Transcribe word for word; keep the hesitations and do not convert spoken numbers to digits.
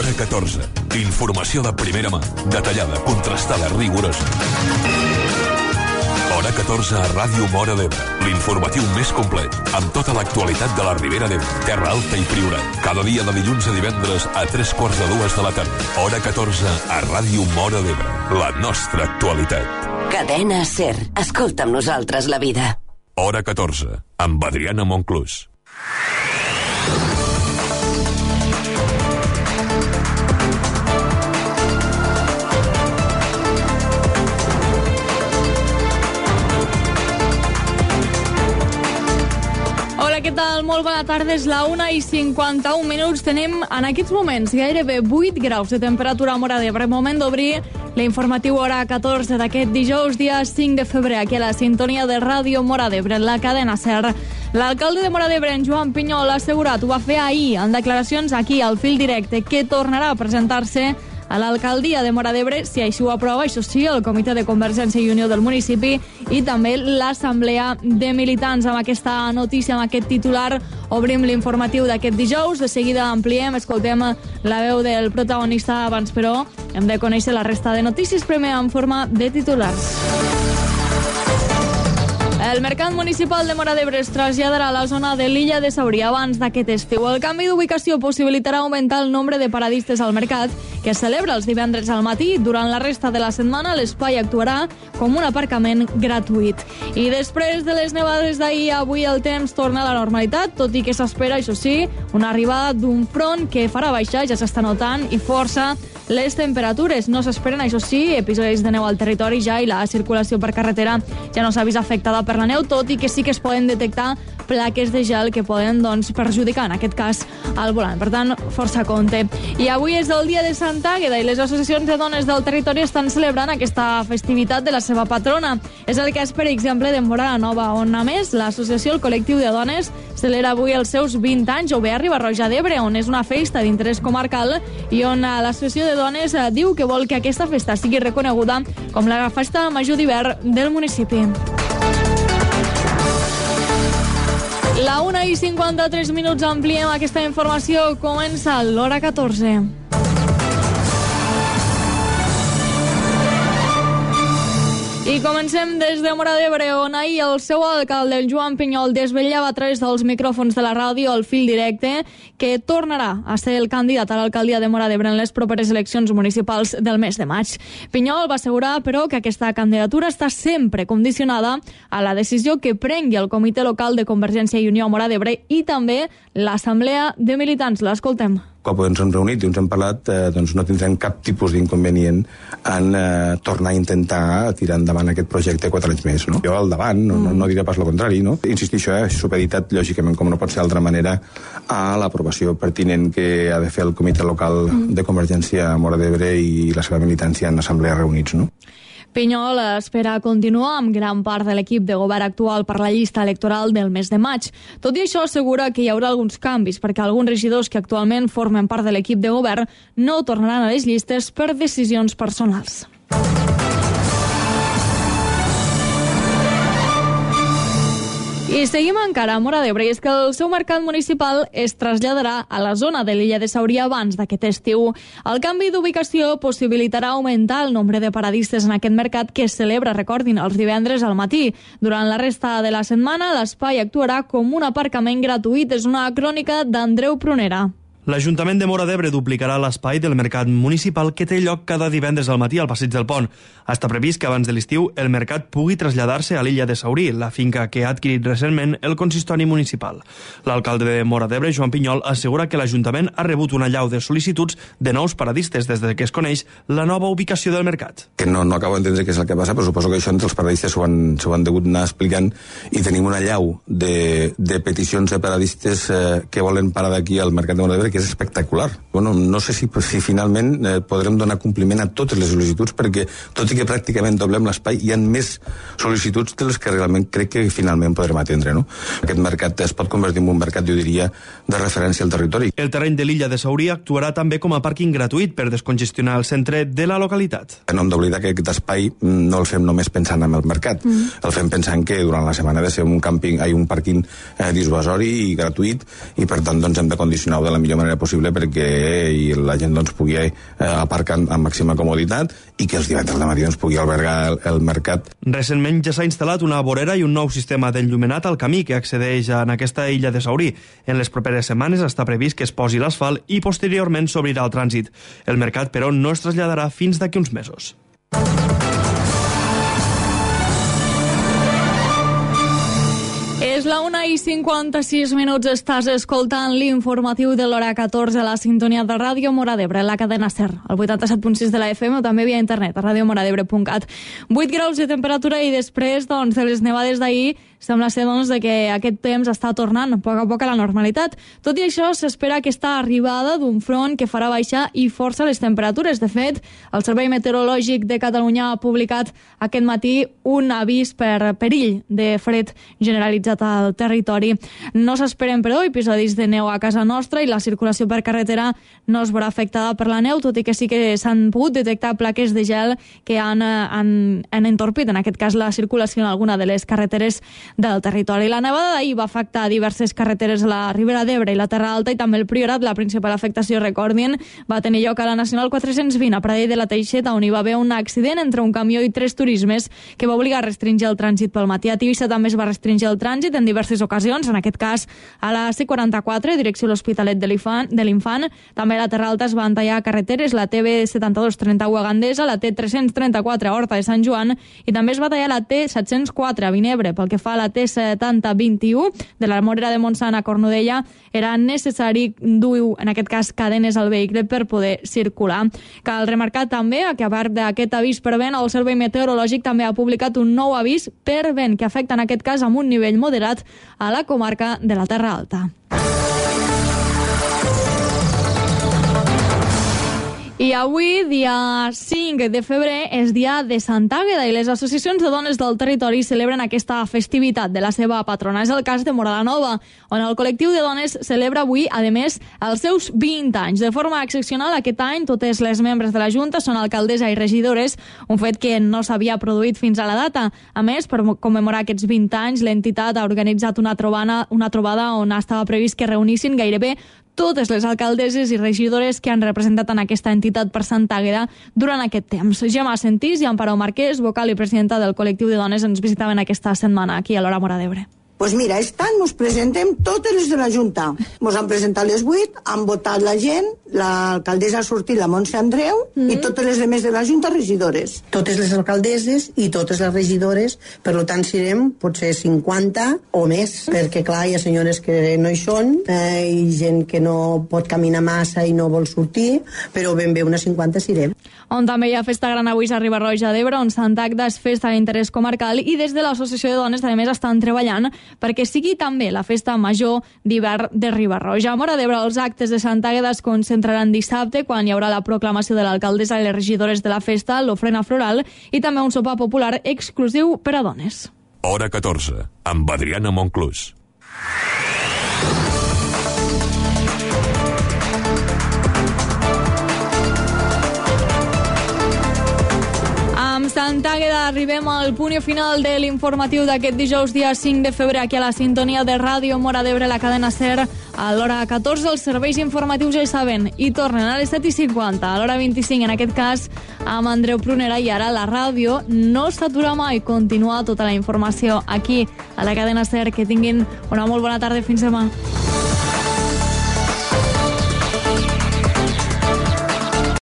Hora catorze. Informació de primera mà, detallada, contrastada, rigorosa. Hora catorze a Ràdio Móra d'Ebre. L'informatiu més complet, amb tota l'actualitat de la Ribera d'Ebre, Terra Alta i Priorat. Cada dia de dilluns a divendres a tres quarts de dues de la tarda. Hora catorze a Ràdio Móra d'Ebre. La nostra actualitat. Cadena SER. Escolta amb nosaltres la vida. Hora catorze, amb Adriana Monclús. Què tal? Molt bona tarda, és la una i cinquanta-un minuts. Tenim en aquests moments gairebé vuit graus de temperatura a Móra d'Ebre. Moment d'obrir l'informatiu Hora catorze d'aquest dijous, dia cinc de febrer, aquí a la sintonia de Ràdio Móra d'Ebre, la cadena SER. L'alcalde de Móra d'Ebre, en Joan Pinyol, ha assegurat, ho va fer ahir en declaracions aquí al Fil Directe, que tornarà a presentar-se a l'alcaldia de Móra d'Ebre, si així ho aprova, això sí, el comitè de Convergència i Unió del municipi i també l'assemblea de militants. Amb aquesta notícia, amb aquest titular, obrim l'informatiu d'aquest dijous. De seguida ampliem, escoltem la veu del protagonista. Abans, però, hem de conèixer la resta de notícies, primer en forma de titulars. El mercat municipal de Móra d'Ebre es traslladarà a la zona de l'illa de Saurí abans d'aquest estiu. El canvi d'ubicació possibilitarà augmentar el nombre de paradistes al mercat, que es celebra els divendres al matí. Durant la resta de la setmana, l'espai actuarà com un aparcament gratuït. I després de les nevades d'ahir, avui el temps torna a la normalitat, tot i que s'espera, això sí, una arribada d'un front que farà baixar, ja s'està notant, i força les temperatures. No s'esperen, això sí, episodis de neu al territori ja, i la circulació per carretera ja no s'ha vist afectada per la neu, tot i que sí que es poden detectar plaques de gel que poden, doncs, perjudicar, en aquest cas, al volant. Per tant, força compte. I avui és el dia de Sant Àgueda i les associacions de dones del territori estan celebrant aquesta festivitat de la seva patrona. És el cas, per exemple, de Móra la Nova, on, a més, l'associació, el col·lectiu de dones, celebra avui els seus vint anys, o bé a Riba-roja d'Ebre, on és una festa d'interès comarcal i on l'associació de dones diu que vol que aquesta festa sigui reconeguda com la festa major d'hivern del municipi. La una i cinquanta-tres minuts, ampliem aquesta informació. Comença l'Hora catorze. I comencem des de Móra d'Ebre, on ahir el seu alcalde, el Joan Pinyol, desvetllava a través dels micròfons de la ràdio al Fil Directe que tornarà a ser el candidat a l'alcaldia de Móra d'Ebre en les properes eleccions municipals del mes de maig. Pinyol va assegurar, però, que aquesta candidatura està sempre condicionada a la decisió que prengui el comitè local de Convergència i Unió a Móra d'Ebre i també l'assemblea de militants. L'escoltem. Quan ens hem reunit i ens hem parlat, eh, doncs no tindrem cap tipus d'inconvenient en eh, tornar a intentar tirar endavant aquest projecte quatre anys més, no? Jo al davant, no, no, no diré pas el contrari, no? Insistixo, eh, supeditat, lògicament, com no pot ser d'altra manera, a l'aprovació pertinent que ha de fer el comitè local de Convergència a Móra d'Ebre i la seva militància en assemblea reunits, no? Pinyol espera continuar amb gran part de l'equip de govern actual per la llista electoral del mes de maig. Tot i això, assegura que hi haurà alguns canvis perquè alguns regidors que actualment formen part de l'equip de govern no tornaran a les llistes per decisions personals. I seguim encara a Móra d'Ebre, i és que el seu mercat municipal es traslladarà a la zona de l'illa de Saurí abans d'aquest estiu. El canvi d'ubicació possibilitarà augmentar el nombre de paradistes en aquest mercat que es celebra, recordin, els divendres al matí. Durant la resta de la setmana, l'espai actuarà com un aparcament gratuït. És una crònica d'Andreu Prunera. L'Ajuntament de Móra d'Ebre duplicarà l'espai del mercat municipal que té lloc cada divendres al matí al Passeig del Pont. Està previst que abans de l'estiu el mercat pugui traslladar-se a l'illa de Saurí, la finca que ha adquirit recentment el consistori municipal. L'alcalde de Móra d'Ebre, Joan Pinyol, assegura que l'Ajuntament ha rebut una allau de sol·licituds de nous paradistes des que es coneix la nova ubicació del mercat. Que no, no acabo d'entendre què és el que passa, però suposo que això entre els paradistes s'ho han, s'ho han degut anar explicant i tenim una allau de, de peticions de paradistes eh, que volen parar d'aquí al mercat de Móra d'Ebre, que és espectacular. Bueno, no sé si, si finalment eh, podrem donar compliment a totes les sol·licituds, perquè tot i que pràcticament doblem l'espai, hi ha més sol·licituds de les que realment crec que finalment podrem atendre, no? Aquest mercat es pot convertir en un mercat, jo diria, de referència al territori. El terreny de l'illa de Saurí actuarà també com a pàrquing gratuït per descongestionar el centre de la localitat. No hem d'oblidar que aquest espai no el fem només pensant en el mercat, mm. el fem pensant que durant la setmana ha de ser un càmping, hi ha un pàrquing eh, dissuasori i gratuït, i per tant doncs hem de condicionar-ho de la millor manera possible perquè i la gent doncs, pugui eh, aparcar amb màxima comoditat i que els divendres de matí doncs, pugui albergar el, el mercat. Recentment ja s'ha instal·lat una vorera i un nou sistema d'enllumenat al camí que accedeix en aquesta illa de Saurí. En les properes setmanes està previst que es posi l'asfalt i posteriorment s'obrirà el trànsit. El mercat, però, no es traslladarà fins d'aquí uns mesos. És la una i cinquanta-sis minuts, estàs escoltant l'informatiu de l'hora catorze a la sintonia de Ràdio Mora d'Ebre, la cadena SER, el vuitanta-set punt sis de la F M o també via internet a radiomoradebre punt cat. vuit graus de temperatura i després doncs, de les nevades d'ahir sembla ser doncs, que aquest temps està tornant a poc a poc a la normalitat. Tot i això, s'espera aquesta arribada d'un front que farà baixar i força les temperatures. De fet, el Servei Meteorològic de Catalunya ha publicat aquest matí un avís per perill de fred generalitzat al territori. No s'esperen, però, episodis de neu a casa nostra i la circulació per carretera no es veurà afectada per la neu, tot i que sí que s'han pogut detectar plaques de gel que han, han, han entorpit, en aquest cas, la circulació en alguna de les carreteres del territori. La nevada d'ahir va afectar diverses carreteres a la Ribera d'Ebre i la Terra Alta i també el Priorat. La principal afectació, recordin, va tenir lloc a la Nacional quatre-cents vint a Pradell de la Teixeta, on hi va haver un accident entre un camió i tres turismes que va obligar a restringir el trànsit pel matí. A Tivissa també es va restringir el trànsit en diverses ocasions, en aquest cas a la C quaranta-quatre, direcció a l'Hospitalet de l'Infant. També a la Terra Alta es van tallar carreteres, la T B setanta-dos trenta-u a Gandesa, la T tres-cents trenta-quatre a Horta de Sant Joan i també es va tallar la T set-cents quatre a Vinebre. Pel que fa a la T setanta vint-i-u de la Morera de Montsant a Cornudella, era necessari dur, en aquest cas, cadenes al vehicle per poder circular. Cal remarcar també que a part d'aquest avís per vent, el Servei Meteorològic també ha publicat un nou avís per vent que afecta en aquest cas amb un nivell moderat a la comarca de la Terra Alta. I avui, dia cinc de febrer, és dia de Santa Àgueda i les associacions de dones del territori celebren aquesta festivitat de la seva patrona. És el cas de Moradanova, on el col·lectiu de dones celebra avui, a més, els seus vint anys. De forma excepcional, aquest any, totes les membres de la Junta són alcaldessa i regidores, un fet que no s'havia produït fins a la data. A més, per commemorar aquests vint anys, l'entitat ha organitzat una trobada, una trobada on estava previst que reunissin gairebé totes les alcaldesses i regidores que han representat en aquesta entitat per Santa Àgueda durant aquest temps. Gemma Sentís i Amparo Marquès, vocal i presidenta del col·lectiu de dones, ens visitaven aquesta setmana aquí a l'Hora Mora d'Ebre. Pues mira, aquest any ens presentem totes les de la Junta. Ens han presentat les vuit, han votat la gent, l'alcaldessa ha sortit, la Montse Andreu, mm -hmm. i totes les demés de la Junta regidores. Totes les alcaldesses i totes les regidores, per tant serem potser cinquanta o més, perquè clar, hi ha senyores que no hi són, eh, i gent que no pot caminar massa i no vol sortir, però ben bé unes cinquanta serem. On també hi ha festa gran avui a Riba-roja d'Ebre, on Santa Àgueda és festa d'interès comarcal i des de l'Associació de Dones, a més, estan treballant perquè sigui també la festa major d'hivern de Riba-roja. A Mora d'Ebre, els actes de Santa Àgueda es concentraran dissabte, quan hi haurà la proclamació de l'alcaldessa i les regidores de la festa, l'ofrena floral i també un sopar popular exclusiu per a dones. Hora catorze, amb Adriana Monclús. Amb Santa Àgueda arribem al punt final de l'informatiu d'aquest dijous, dia cinc de febrer, aquí a la sintonia de Ràdio Mora d'Ebre, la cadena SER. A l'hora catorze els serveis informatius ja hi saben, i tornen a les set i cinquanta, a l'hora vint-i-cinc, en aquest cas, amb Andreu Prunera, i ara la ràdio no s'atura mai, continua tota la informació aquí, a la cadena SER. Que tinguin una molt bona tarda, fins demà.